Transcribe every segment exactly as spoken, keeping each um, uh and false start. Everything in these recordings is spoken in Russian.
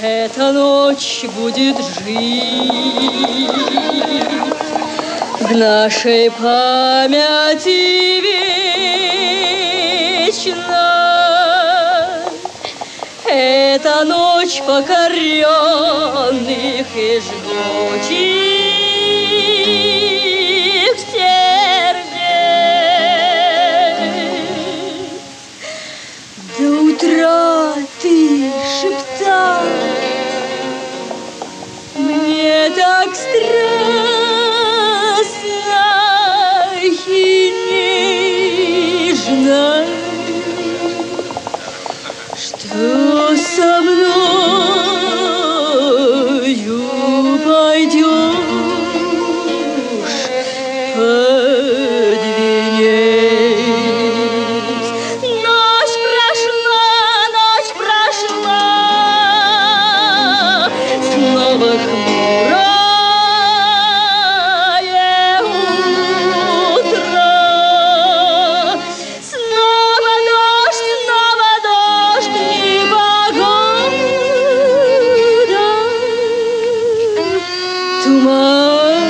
эта ночь будет жить в нашей памяти вечно. Это ночь покоренных и жгучих сердец. До утра ты шептал мне так страстно и нежно, что со мною пойдешь под венец. Ночь прошла, ночь прошла, снова хмурое утро. Снова дождь, снова дождь, непогода, туман.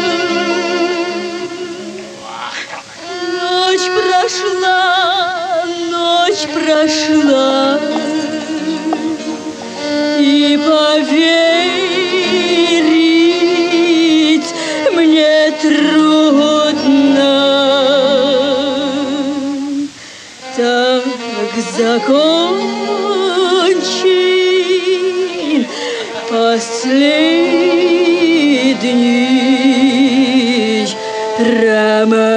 Ночь прошла, ночь прошла, и поверить мне трудно. Так закончен последний роман.